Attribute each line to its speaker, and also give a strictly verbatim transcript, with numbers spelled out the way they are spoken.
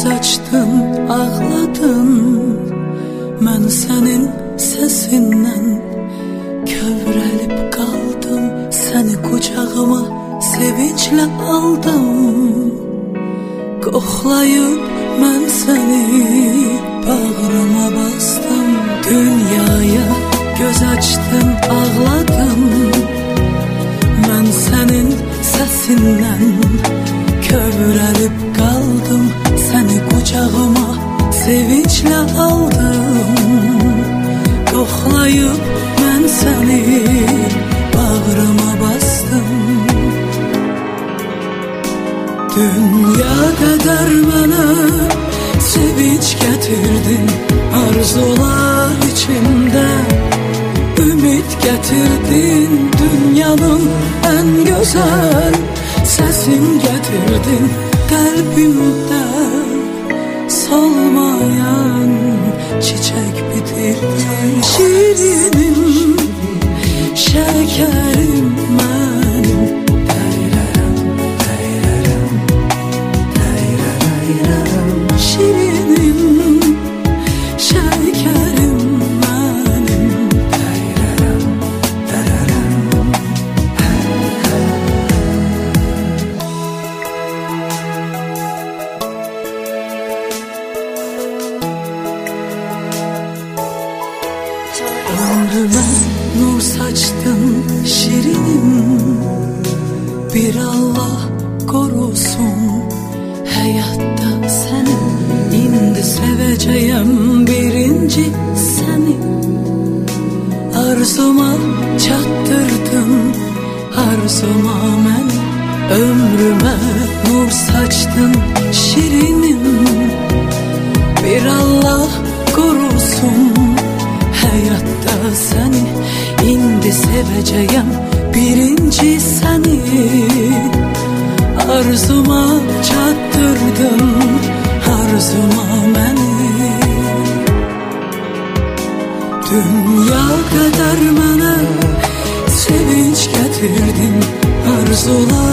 Speaker 1: göz açdın, ağladın. Mən sənin səsindən kövrəlib qaldım. Səni qucağıma sevinclə aldım. Qoxlayıb mən səni bağrıma bastım. Dünyaya göz açdın, ağladın. Mən sənin səsindən kövrəlib qaldım. Səni qucağıma sevinclə aldım. Qoxlayıb mən səni bağrıma bastım. Dünya qədər mənə sevinç gətirdin. Arzular içimdə ümid gətirdin. Dünyanın ən gözəl səsin gətirdin. Qəlbimdə solmayan çiçək bitirdin. Şirinim, şəkərim mənim. Şirinim, şəkərim mənim. Ömrümə nur saçdın şirinim. Bir Allah qorusun həyatda səni. İndi sevəcəyəm birinci səni. Arzuma çatdırdın, arzuma məni. Ömrümə nur saçdın şirinim. Bir Allah qorusun həyatda səni. İndi sevəcəyəm birinci səni. Arzuma çatdırdın, arzuma məni. Dünya qədər mənə sevinç gətirdin. Arzular